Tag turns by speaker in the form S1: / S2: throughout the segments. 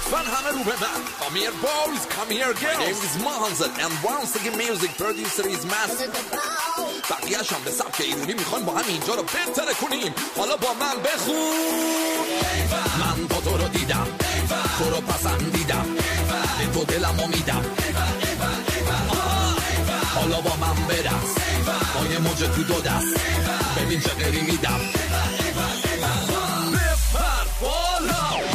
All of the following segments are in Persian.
S1: لطفاً همه رو به من. Come here boys, come here girls. My name is Mahanzad and once again music producer is Master. بقیه‌اش هم به سبک ایرونی میخوایم با هم اینجا رو بهتر کنیم. حالا با من بخون. من با تو رو دیدم، تو رو پسندیدم، به تو دلمو میدم. حالا با من برقص، با یه موج تو دو دست، ببین چه غری میدم. بپر بالا.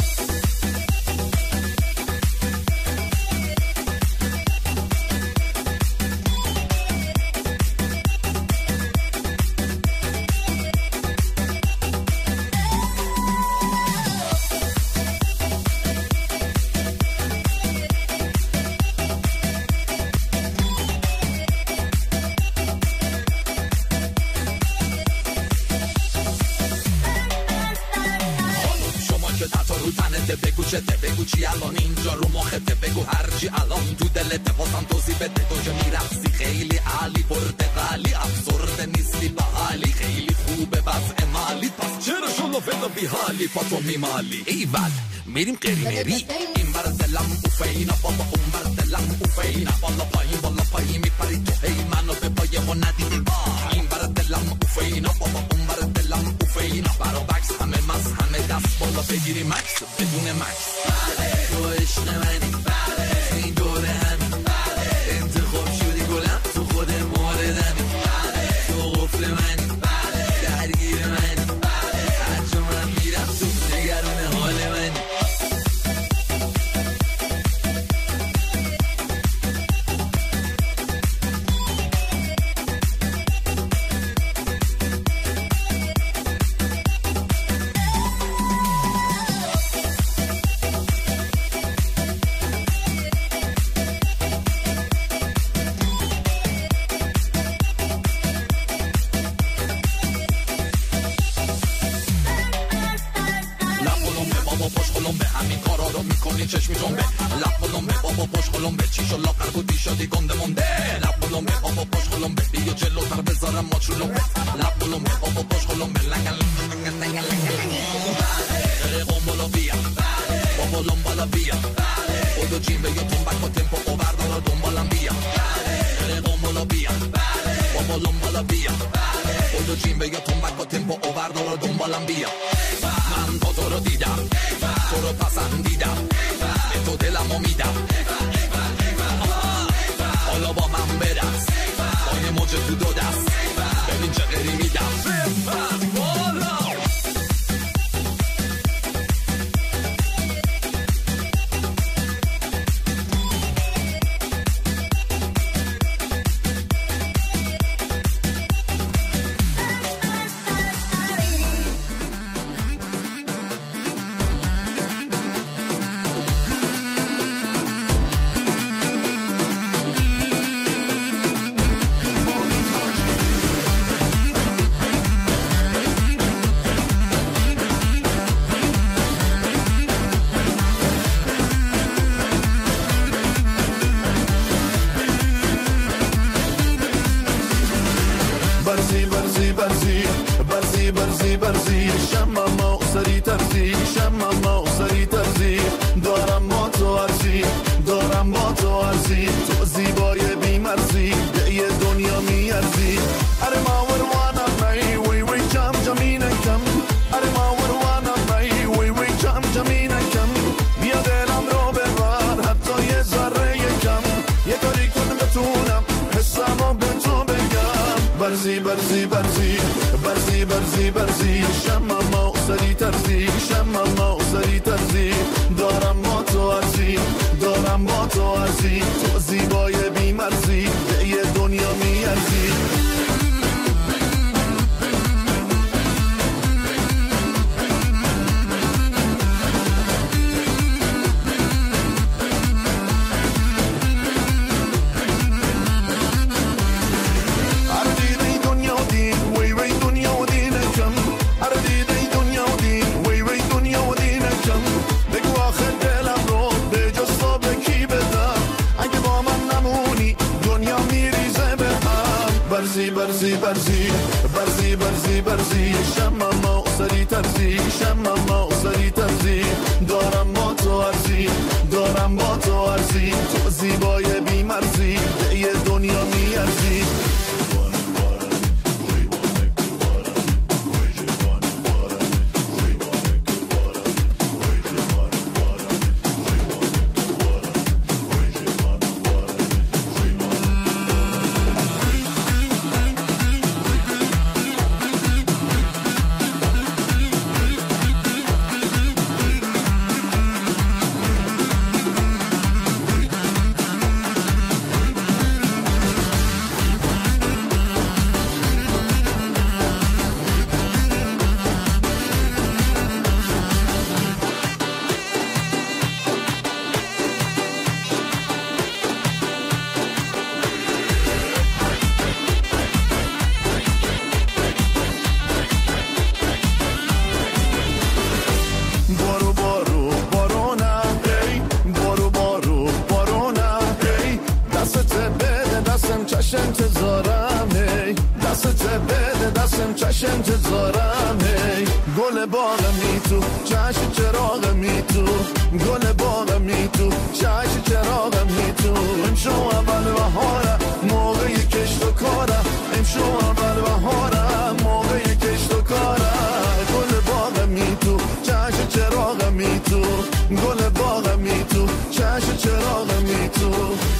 S1: بگو چی الان اینجا رو مخته، بگو هرچی الان تو دلت واسم توضیح بده. تو که میرقصی خیلی عالی، پرتقالی، افسرده نیستی به حالی، خیلی خوبه وضع مالی، پس چرا شلو فدا بی حالی پاتو میمالی. ایول میریم قریمری، این بر دلم اوفینا، بالا اون بر دلم اوفینا، بالا پایین میپری تو، هی منو به پای و ندیدی با. این بر دلم اوفینا، بالا اون بر دلم اوفینا، برا بکس همه مز همه دست بالا بگیری مکس بدون مکس. تو عشق منی، این دوره همین، انتخاب شدی گلم، تو خود موردمی، تو قفل منی، درگیر منی، هر جا من میرم تو نگران حال منی. چشمی جنبه لب قلمبه بابا پشت قلمبه چی شو لاغر بودی شدی گنده مونده. لب قلمبه بابا پشت قلمبه بیا جلوتر بذارم ما چلومبه. لب قلمبه بابا پشت قلمبه لنگل قنبالا بیا بابا لنبالا بیا خودو جیم بیا تنبک و تمپو و بردارا دنبالم بیا. قنبالا بیا بابا لنبالا بیا خودو جیم بیا تنبک و تمپو و بردارا دنبالم بیا. من با تو رو دیدم، تو رو پسندیدم، به تو دلمو میدم. حالا با من برقص، با یه موج تو دو دست، ببین چه غری میدم. بپر بالا. برزی شمم و سری ترزی شمم و سری ترزی دارم با تو ارزی دارم با تو ارزی تو زیبای بیمرزی به یه دنیا میارزی. اره ما وروانم می وی وی جم جمینکم اره ما وروانم می وی وی جم جمینکم بیا دلم رو ببر حتی یه ذره کم یه کاری کنم بتونم حسمو به تو بگم. برزی برزی برزی برزی برزی برزی شمم و سری ترزی شمم و سری ترزی دارم با تو ارزی دارم با تو ارزی تو زیبای بیمرزی به یه دنیا میارزی. برزی برزی برزی برزی برزی شمم و سری ترزی شمم و سری ترزی دارم با تو ارزی
S2: میترسی، تو زیبای بی‌مرزی به یه دنیا میارزی. انتظارم هی گل باغمی تو چشم چراغمی تو گل باغمی تو چشم چراغمی تو امشو اول بهارم موقع کشت و کارم امشو اول بهارم موقع کشت و کارم گل باغمی تو چشم چراغمی تو گل باغمی تو چشم چراغمی تو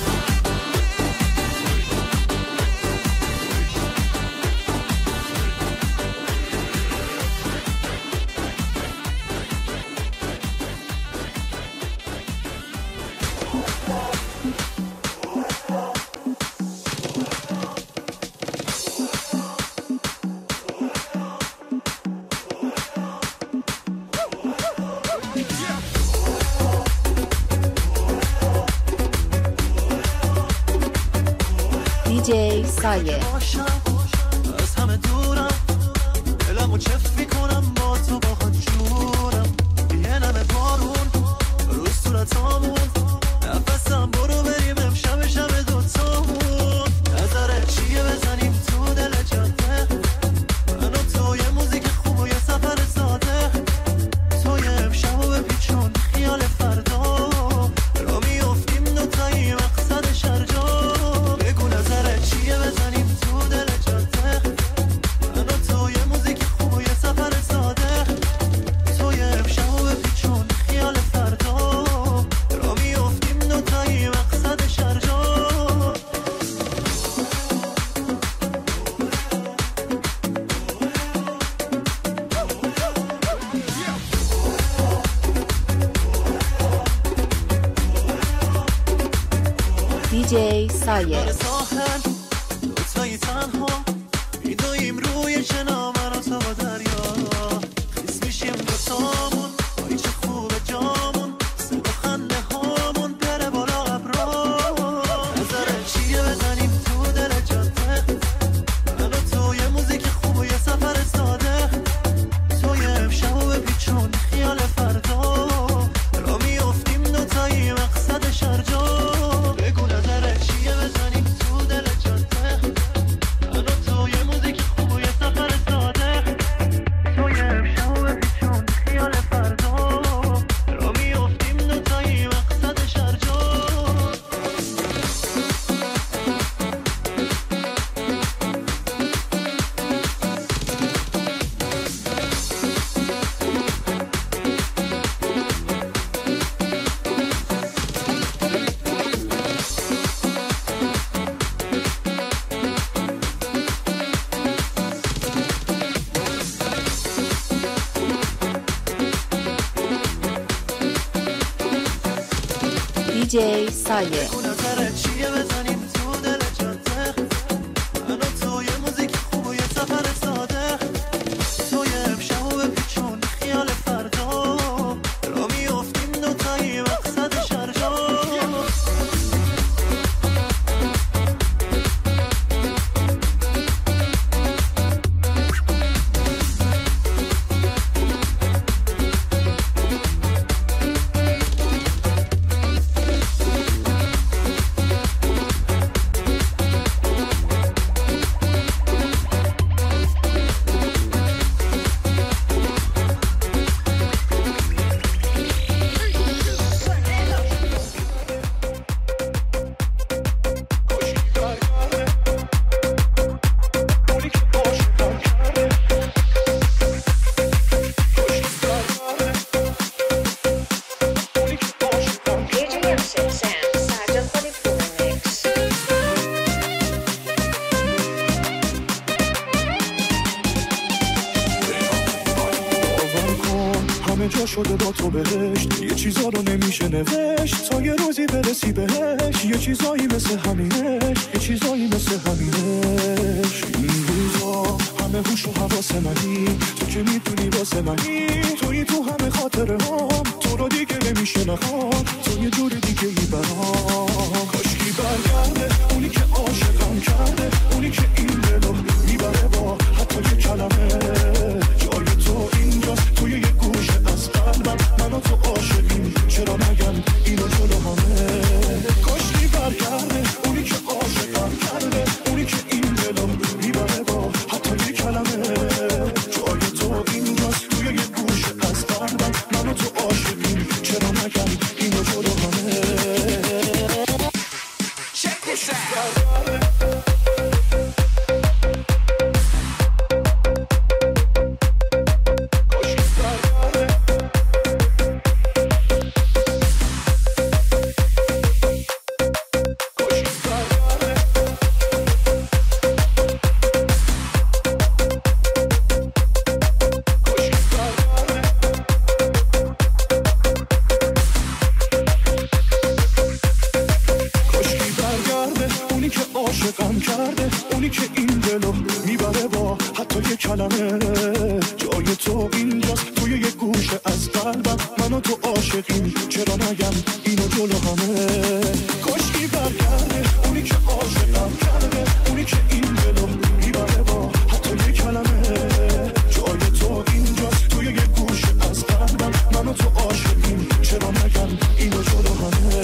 S3: DJ سایه
S4: از همه دورم دلمو چف میکنم با تو با خود جورم یه نمه بارون رو صورتامون نفسم برو بریم امشب شب دوتامون نظرت چیه بزنیم تو دل جاده من و تو یه موزیک خوب و یه سفر ساده تو یه امشب و بپیچون خیال فردا را میافتیم دوتایی مقصد شرجا بگو نظرت چیه بزنیم تو دل جاده من و تو یه موزیک خوب و یه سفر ساده تو یه امشب و بپیچون خیال فردا را میافتیم دوتایی مقصد شرجا
S3: DJ سایه
S4: ساحل دوتایی تنها میدویم روی شنا من و تو با دریا خیس میشیم دوتامون بایی چه خوبه جامون صدا خنده هامون بره بالا ابرا نظرت چیه بزنیم تو دل جاده من و تو یه موزیک خوب و یه سفر ساده تو یه امشب و بپیچون خیال فردا را میافتیم دوتایی مقصد شرجا بگو نظرت چیه بزنیم تو دل جاده من و تو یه موزیک خوب و یه سفر ساده تو یه امشب و بپیچون خیال فردا را میافتیم دوتایی مقصد شرجا
S3: DJ سایه
S4: نظرت چیه بزنیم تو دل جاده من و تو یه موزیک خوب و یه سفر ساده تو یه امشب و بپیچون خیال فردا را میافتیم دوتایی مقصد شرجا
S2: پیدا شده با تو بهشت. یه چیزا رو نمیشه نوشت تا یه روزی برسی بهش. یه چیزایی مثل همینش، یه چیزایی مثل همینش. این روزا همه هوش و حواس منی، تو که میدونی واسه منی، توی تو همه خاطره هم، تو رو دیگه نمیشه نخوام، تو یه جور دیگه ای برام. کاشکی برگرده اونی که عاشقم کرده، اونی که این دلو میبره با حتی یه کلمه. جای تو اینجاست توی یه گوشه از قلبم، من و تو عاشقیم چرا نگم اینو جلو همه. کاشکی برگرده اونی که عاشقم کرده، اونی که این دلو میبره با حتی یه کلمه. جای تو اینجاست توی یه گوشه از قلبم، من و تو عاشقیم چرا نگم اینو جلو همه. Check this out. جای تو اینجاست توی یه گوشه از قلبم، من و تو عاشقیم چرا نگم اینو جلو همه. کاشکی برگرده اونی که عاشقم کرده، اونی که این دلو میبره با حتی یه کلمه. جای تو اینجاست توی یه گوشه از قلبم، من و تو عاشقیم چرا نگم اینو جلو همه.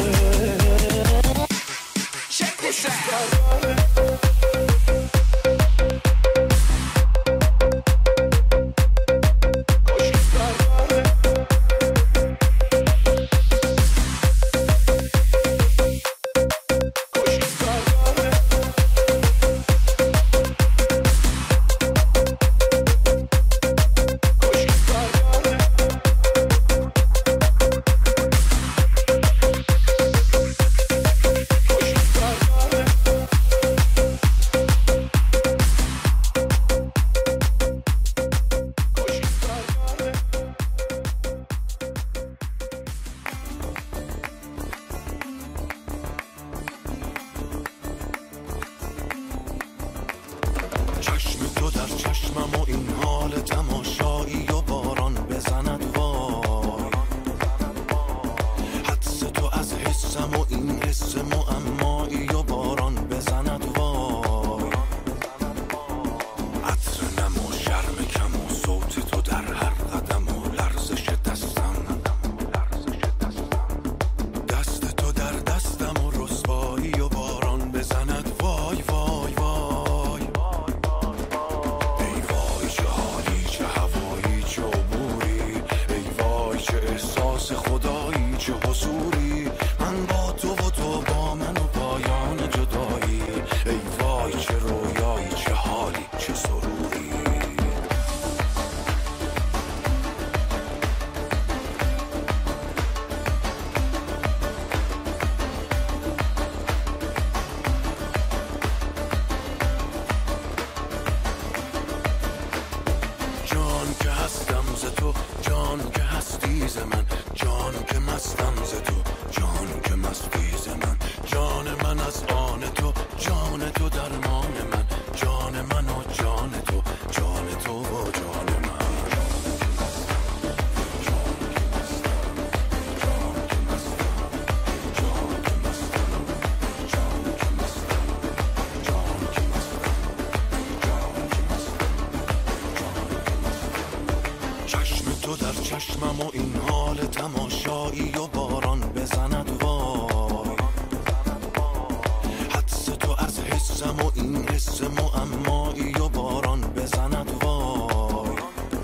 S2: Check this out.
S5: چشمم و این حال تماشایی و باران بزند وای. حدس تو از حسم و این حس معمایی و باران بزند وای.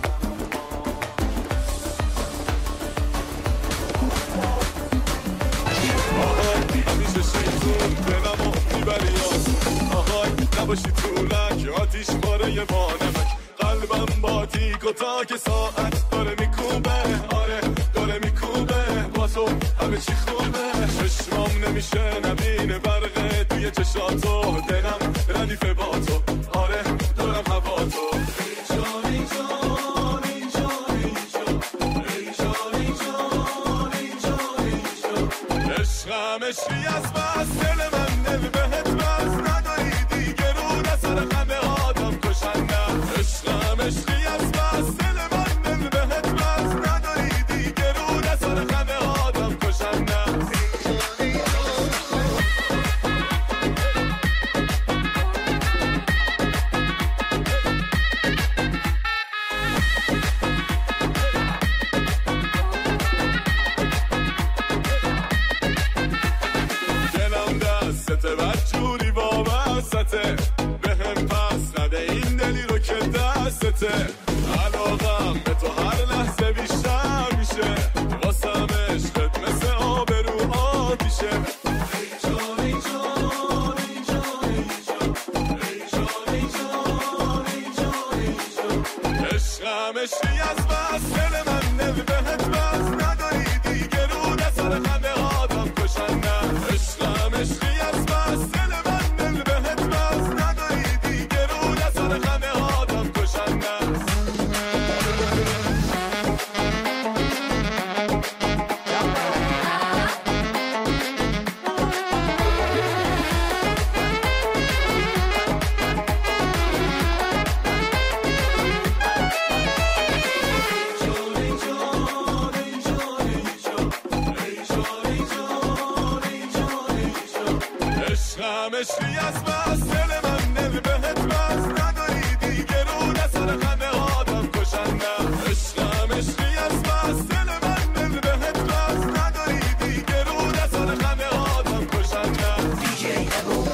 S6: همیشه شیطون دلم و میبری آهای نباشی طولک آتیش باره بانمک قلبم با تیک و تاک ساعت داره میکوبه. آره داره میکوبه با تو همه چی خوبه. چشمام نمیشه نبینه برقه توی چشاتو دلم ردیفه با تو. آره دارم هوا تو. ای جان ای جان ای جان ای جان ای جان عشقم عشقی از بس دل من دل بهت بس نداری دیگه رو نسر خنده آدم کشنده عشقم عشقی از بس دل من دل بهت بس نداری دیگه رو نسر خنده آدم کشنده دیگه رو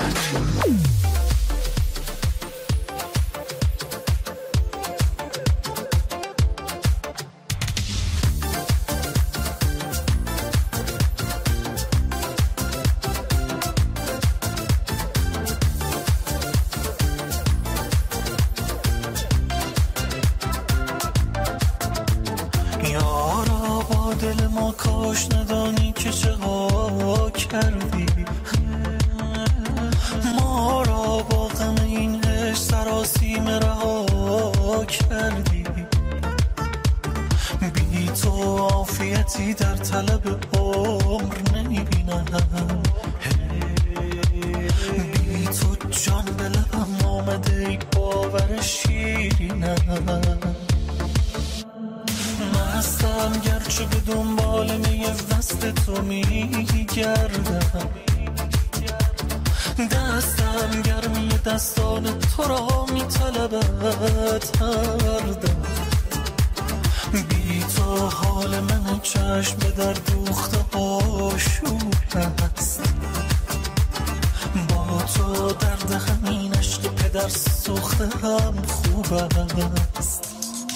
S4: کاش ندانی که چه ها کردی ما را با غم این عشق سراسیمه رها کردی بی تو عافیتی در طلب عمر نمیبینم بی تو جان به لبم آمده ای باور شیرینم مستم گرچه به دنبال می وصل تو میگردم دستم گرمی دستان تو را میطلبد هر دم بی تو حال من چشم به در دوخته آشوب است با تو درد همین عشق پدر سوخته هم خوب است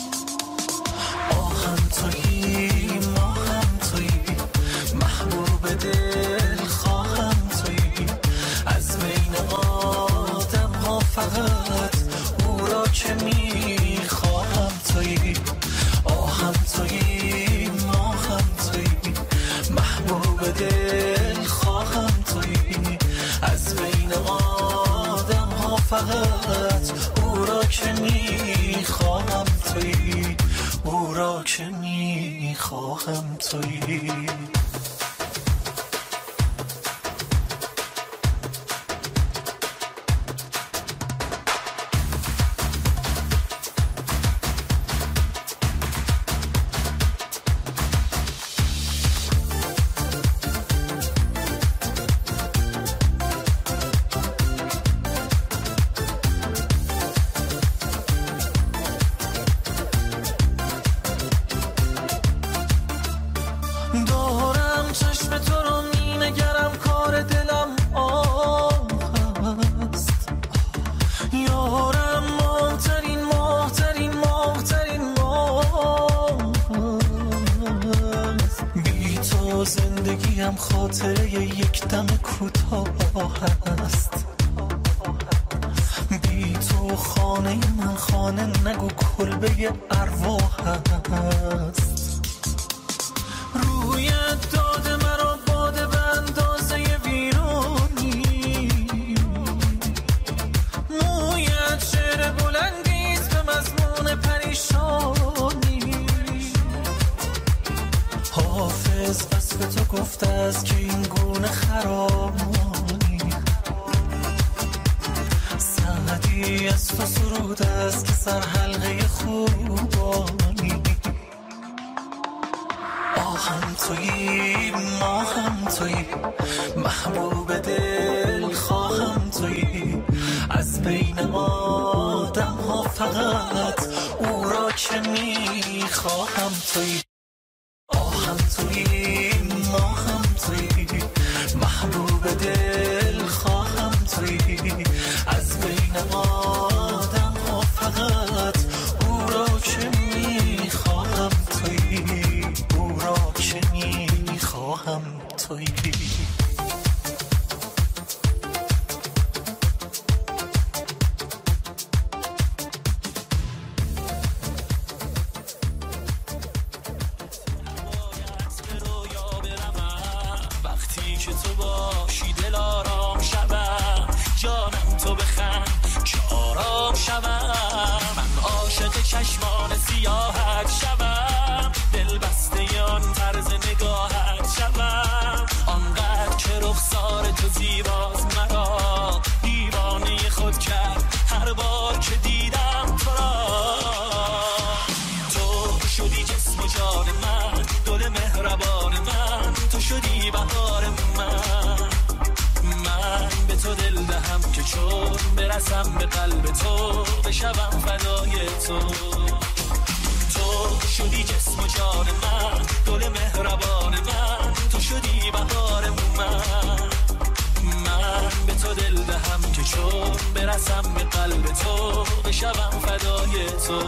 S4: تویی ما هم تویی محبوب دل خواهم تویی از بین آدم ها فقط او را که میخواهم تویی آهم تویی ما هم تویی محبوب دل خواهم تویی از بین آدم ها فقط او را که میخواهم تویی او را که میخواهم تویی زندگیم خاطره یک دم کوتاه است بی تو خانه من خانه نگو کلبه ارواح است رویت داده مرا باده به اندازه ویرانی مویت شعر بلندیست به مضمون پریشانی حافظ وصف تو گفته است که این گونه خرامانی سعدی از تو سرود است که سر حلقه خوبانی آهم تویی ما هم تویی محبوب دل خواهم تویی از بین آدم ها فقط او را که میخواهم تویی آهم تویی ما هم تویی محبوب دل خواهم تویی از بین آدم ها فقط او را که میخواهم تویی او را که میخواهم تویی
S7: چشمان سیاحت شوم دل بسته آن طرز نگاهت شوم آنقدر که رخسار تو زیباز مرا دیوانه خود کرد هر بار که دیدم تو را تو شدی جسم و جان من دل مهربان من تو شدی بهار من به تو که چون برسم به قلب تو بشوم فدای تو. تو شدی جسم و جان من، گل مهربان من، تو شدی بهار من به تو دل دهم که چون برسم به قلب تو بشوم فدای تو.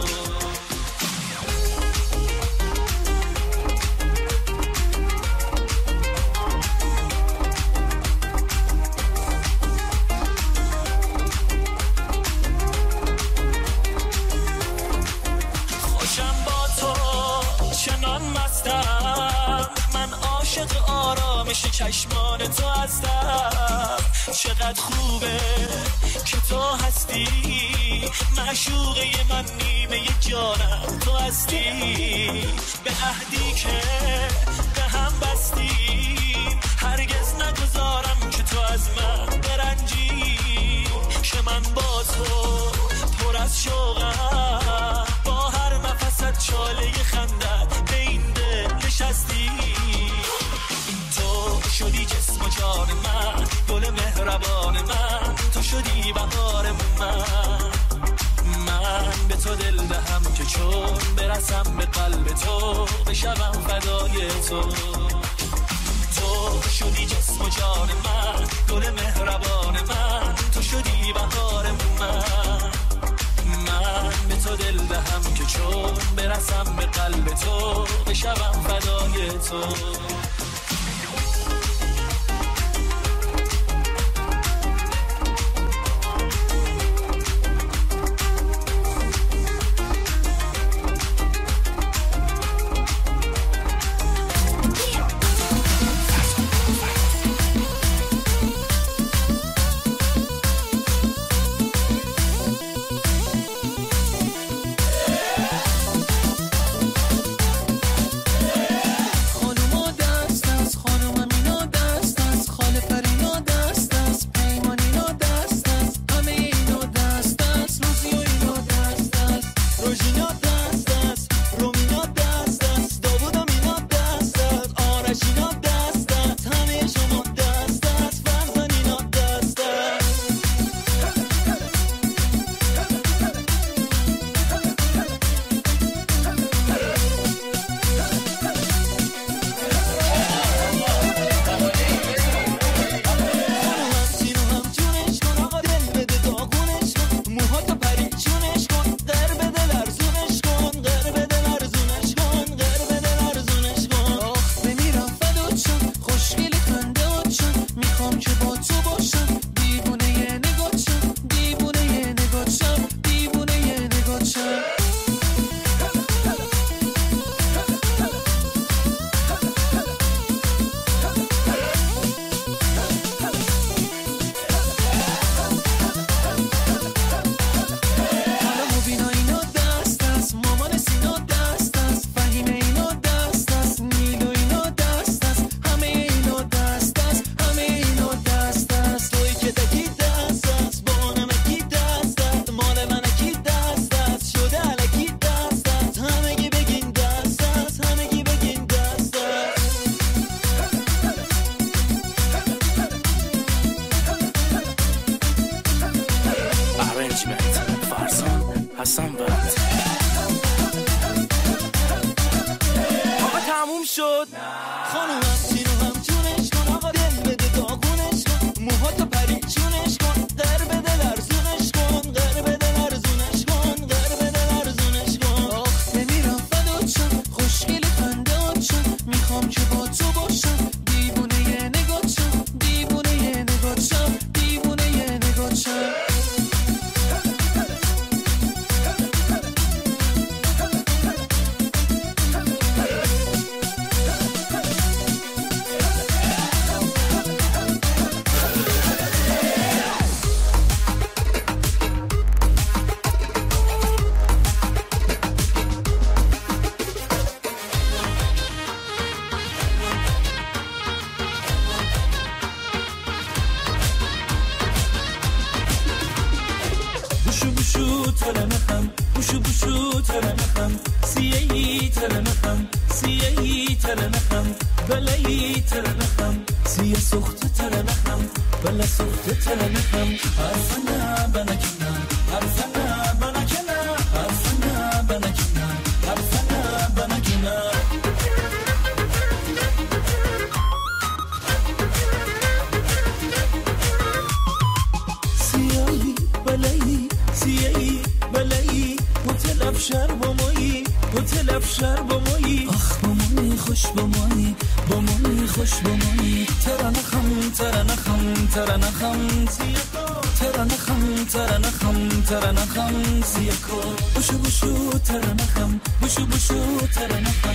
S7: خوشم با تو چنان مستم، من عاشق آرامش چشمان تو هستم. چقدر خوبه که تو هستی، معشوقه من نیمه جانم تو هستی. به عهدی که به هم بستیم هرگز نگذارم که تو از من برنجی. که من با تو پر از شوقم، با هر نفست چاله خندت به این دل نشستی. تو شدی جسم و جان من، گل مهربان من، تو شدی بهار من به تو دل دهم که چون برسم به قلب تو بشوم فدای تو. تو شدی جسم و جان من، گل مهربان من، تو شدی بهار من به تو دل دهم که چون برسم به قلب تو بشوم فدای تو. بوشو بوشو ترنخم بوشو بوشو ترنخم سیهی ترنخم سیهی ترنخم بلایی ترنخم سیه سخت ترنخم بلا سخت ترنخم حرفنا بنکنم حرفنا بنکنم حرفنا بنکنم حرفنا بنکنم سیهی بلایی سیهی بلایی هتل افشار با مایی هتل افشار با مایی آخ با مایی خوش با مایی با مایی خوش با مایی ترنخم ترنخم ترنخم ترنخم ترنخم ترنخم سیکو بوشو بوشو ترنخم بوشو بوشو ترنخم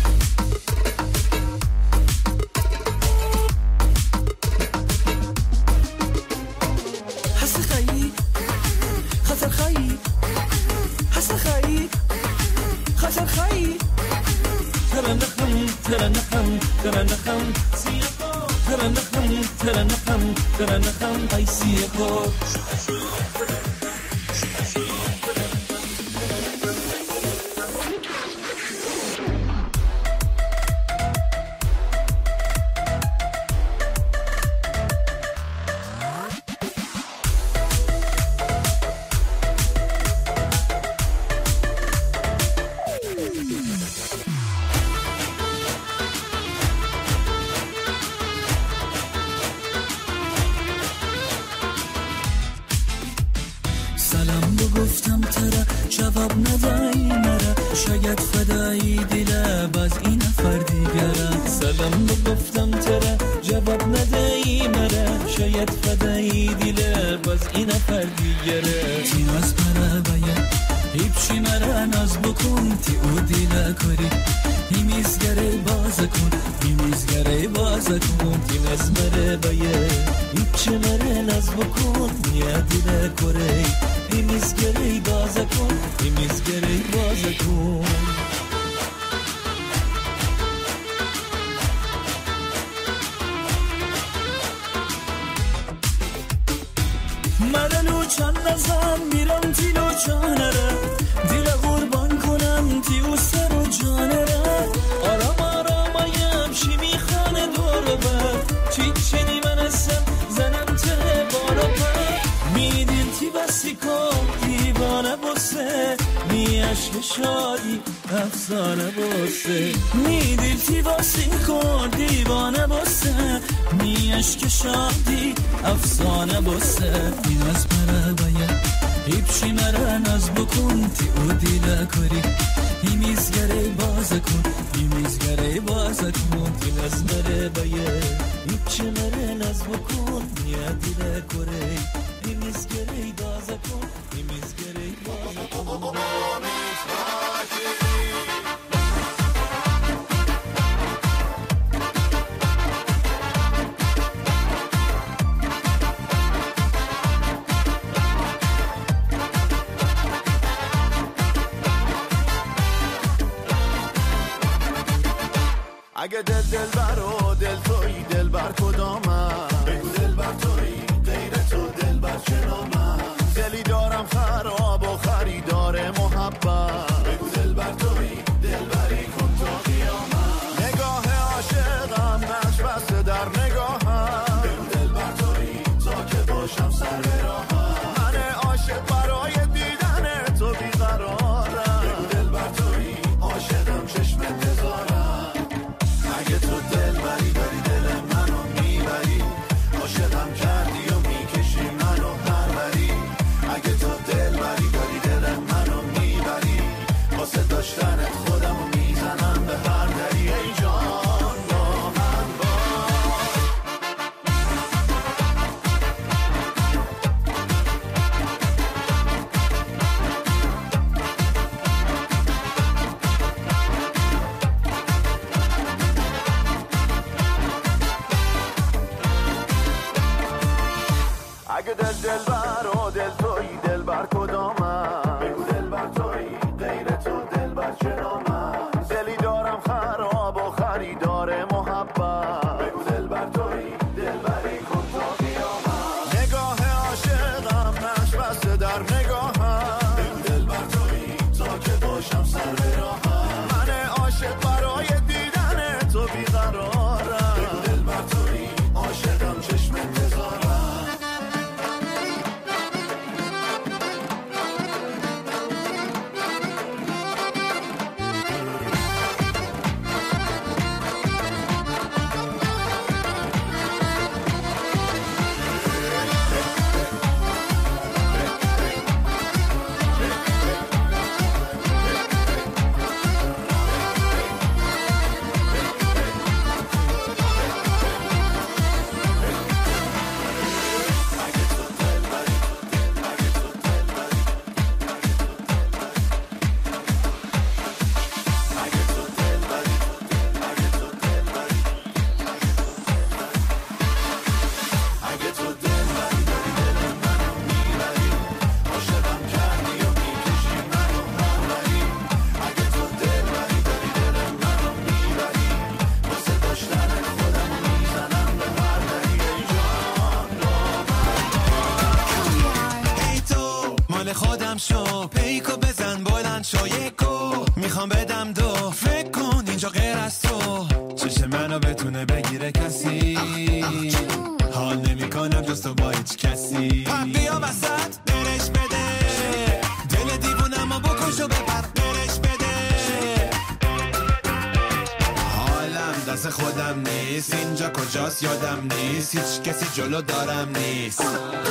S7: خطر خایی حسن خایی خطر خایی ترنخم ترنخم ترنخم سیکو ترنخم ترنخم ترنخم ای سیکو سلام بگفتم ترا جواب ندایی مرا شاید فدایی دل باز این نفر دیگره سلام بگفتم ترا جواب ندایی مرا شاید فدایی دل باز این نفر دیگره تی ناز مرا باید هیچی مرا ناز بکن تی او دل کاری میزگره باز کن میزگره باز کن تی ناز مرا باید هیچی مرا ناز بکن یا دل کاری میزگره باز کن میزگره باز کن منو چند نزم میرم تیلو جانره دل قربان کنم تیو سر و جانره آرام آرامایم شی میخانه دور بر چی چنی من هستم زنم ته بالا پر میدیل تی بسی کن دیوانه بسه می عشق شادی افسانه بسه میدیل تی بسی کن دیوانه بسه می عشق شادی افسانه بسه این از مرا باید هیچی مرا ناز بکن تی او دیل کاری میزگره باز کن میزگره باز کن تی از مرا باید هیچی مرا ناز بکن یا دیل کاری میزگره باز کن میزگره باز کن
S2: اگه دل بر و دل توی دل بر کدامم بگو دل بر توی غیر تو دل بر چنامم دلی دارم خراب و خریدار محبت بگو دل بر توی دل بری کن تا قیامت نگاه عاشقم نقش بسته در نگاهم بگو دل بر توی تا که باشم سر راهم من عاشق برای دیدن تو بیقرارم بگو دل بر توی عاشقم چشم انتظارم اگه تو دل بری داری دل منو میبری
S5: خودم شو، پیکو بزن بلند شو، یکو میخوام بدم دو، فکر کن اینجا غیر از تو چشم منو بتونه بگیره کسی، حال نمی کنم جز تو با هیچ کسی. بیا وسط برش بده، دل دیوونم رو بکش و ببر، برش بده. حالم دست خودم نیست، اینجا کجاست یادم نیست، هیچ کسی جلو دارم نیست.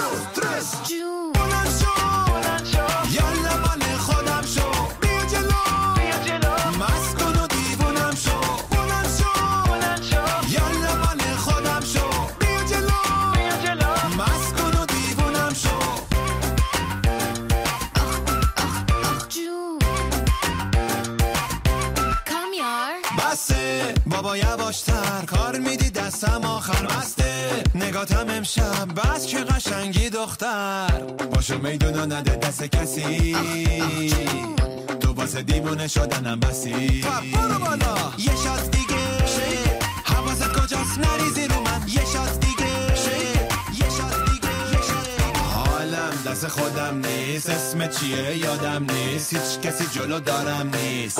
S5: بلند شو یالا مال خودم شو، بیا جلو مست کن و دیوونم شو. بلند شو یالا مال خودم شو، بیا جلو مست کن و دیوونم شو. بسه بابا یواشتر، کار میدی دستم آخر مسته، نگاتم امشب بس که قشنگی دختر، باشو میدونو نده دست کسی، تو واسه دیوونه شدنم بسی. برو بالا یه شات دیگه، حواست کجاست نریزی رو من، یه شات دیگه، یه شات دیگه. حالم دست خودم نیست، اسم چیه یادم نیست، هیچ کسی جلو دارم نیست.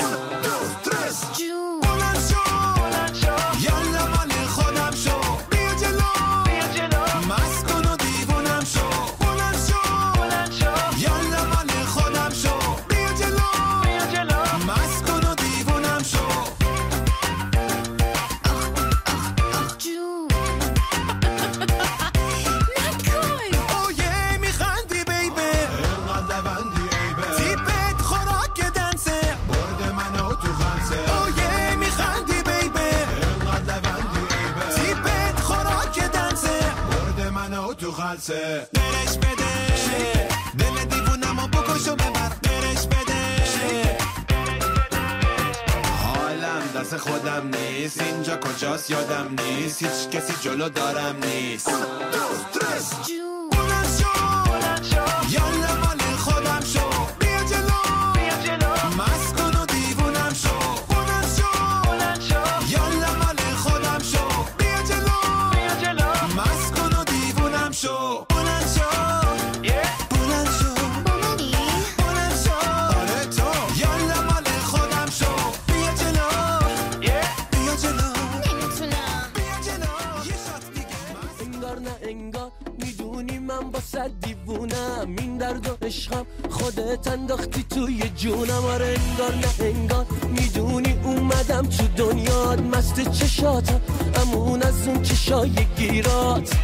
S5: بلند شو یالا مال خودم شو، بیا جلو مست کن و دیوونم شو. بلند شو یالا مال خودم شو، بیا جلو مست کن و دیوونم شو. اوه میخندی بیبه، اینقدر لبندی ایبه، تیپت خوراک دنسه، برد منو تو خمسه. اوه میخندی بیبه، اینقدر لبندی ایبه، تیپت خوراک دنسه، برد منو تو خمسه. برش بده، دل دیوونمو بکش و ببر، برش بده. حالم دست خودم نیست، اینجا کجاست یادم نیست، هیچ کسی جلو دارم نیست. بلند شو یالا مال خودم شو، بیا جلو مست کن و دیوونم شو. بلند شو یالا مال خودم شو، بیا جلو مست کن و دیوونم شو. بلند شو بلند شو آره تو یالا مال خودم شو، بیا جلو
S7: نمیتونم.
S5: بیا جلو یه شات دیگه.
S8: انگار نه انگار میدونی من با صد دیوونم، این درد و عشقم خودت انداختی توی جونم. آره انگار نه انگار میدونی اومدم تو دنیات، مست چشاتم امون از اون چشای گیرات.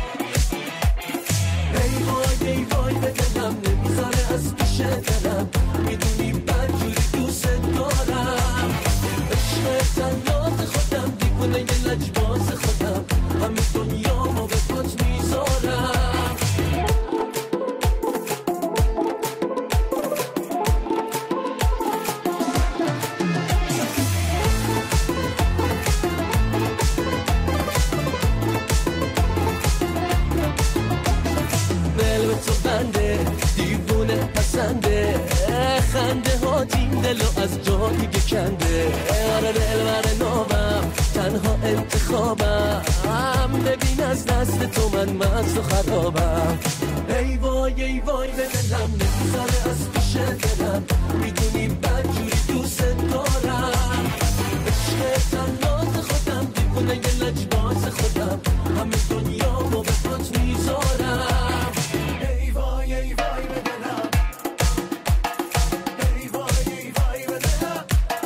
S8: ای وای به دلم نمیذاره از پیش دلم، میدونی بدجوری دوست دارم. عشق تنیات خودم، دیوونه یه لجباز خودم، همه دنیامو به پات میذارم. دل به تو بنده، دیوونه پسنده، خنده ها این دلو از جا دیگه کنده. آره دل بر نامم تنها انتخابم، ببین از دست تو من مست و خرابم. ای وای به دلم نمیذاره از پیش دلم، میدونی بدجوری دوست دارم. عشق تنات خودم، دیوونه یه لجباز خودم، همه دنیامو به پات میذارم. ای وای به دلم، ای وای به دلم.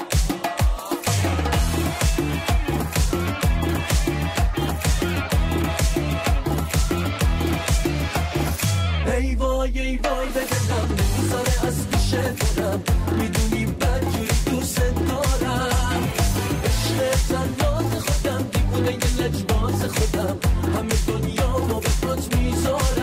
S8: ای وای به دلم نمیذاره از پیش دلم، میدونی بدجوری دوست دارم. عشق تنات خودم، دیوونه یه لجباز خودم، همه دنیامو به پات میذارم.